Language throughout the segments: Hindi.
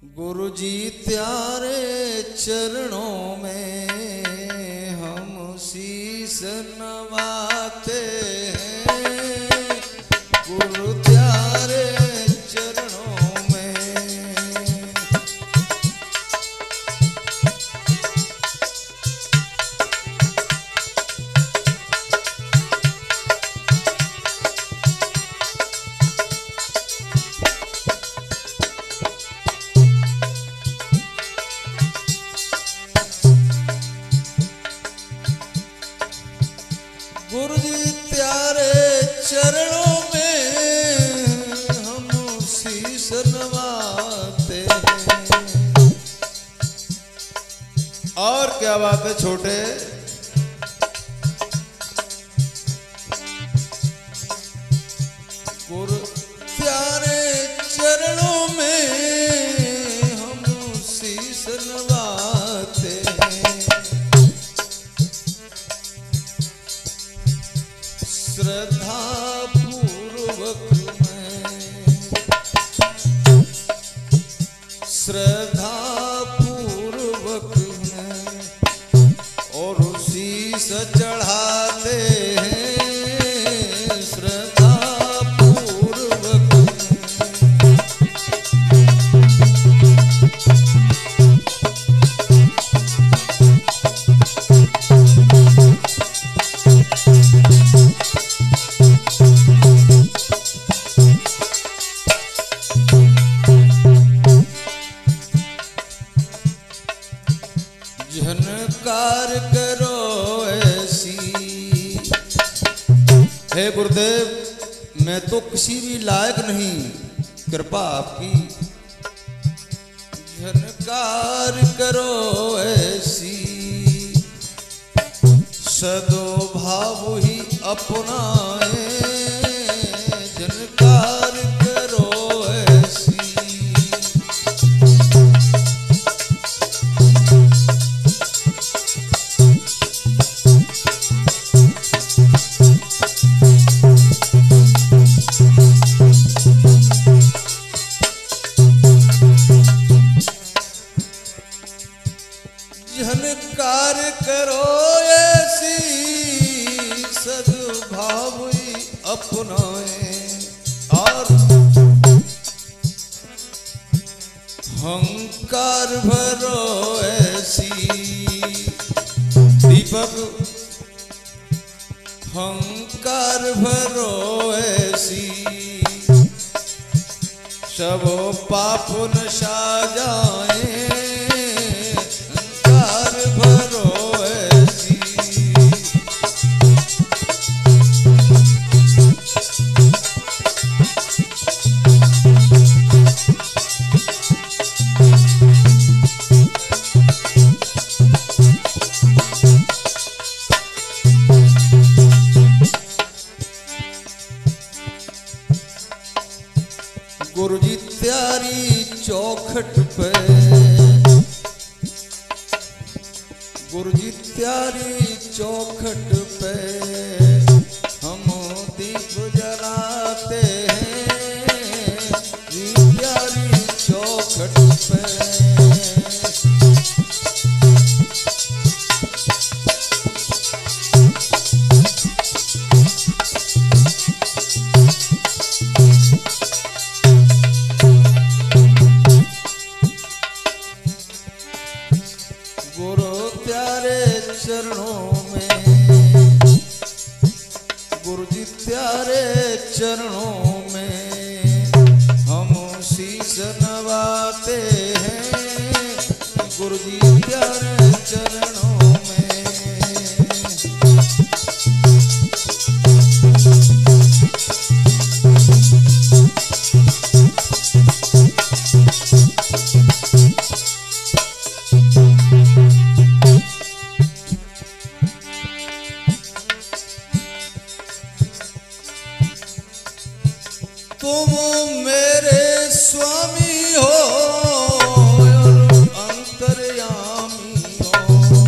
गुरु जी त्यारे चरणों में हम शीस नवाते हैं। गुरु त्यारे चरणों में गुरु जी त्यारे चरणों में हम शीस नवाते हैं। और क्या बात है छोटे, गुरु त्यारे चरणों में हम शीस नवाते हैं। श्रद्धा पूर्वक मैं, श्रद्धा पूर्वक मैं और शीस चढ़ाते हैं। श्रद्धा पूर्वक झनकार करो ऐसी। हे गुरुदेव, मैं तो किसी भी लायक नहीं, कृपा आपकी। झनकार करो ऐसी, सद्भाव ही अपनाए। झनकार करो ऐसी, झनकार करो ऐसी, सद्भाव ही अपनाए। और हंकार भरो ऐसी, दीपक हंकार भरो ऐसी, सब पाप नशा जाए। भरो ऐसी, गुरु जी त्यारी चौखट पे, गुरु जी त्यारी चौखट पे हम दीप जलाते हैं। जी त्यारी चौखट पे गुरु त्यारे चरणों में, गुरु जी त्यारे चरणों में हम शीस नवाते हैं। गुरु जी त्यारे चरणों में तुम मेरे स्वामी हो और अंतर्यामी हो।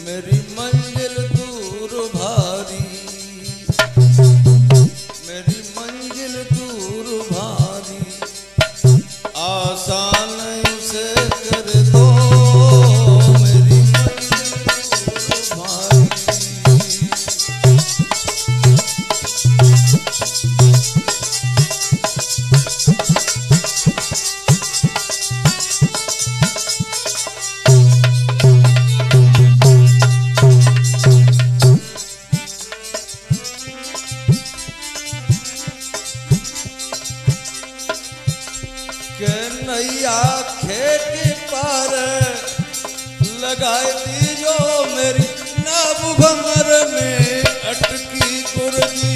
मेरी मंजिल दूर भारी, मेरी मंजिल दूर भारी, आसान उसे कर दो मेरी मंजिल दूर भारी। नैया खेत पार लगाई दी जो मेरी नाव भंवर में अटकी गुरजी।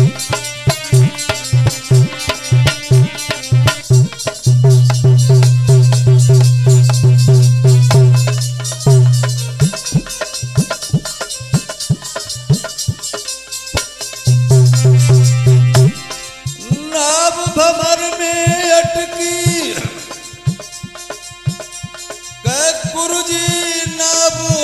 नाव भंवर में अटकी गुरुजी नाव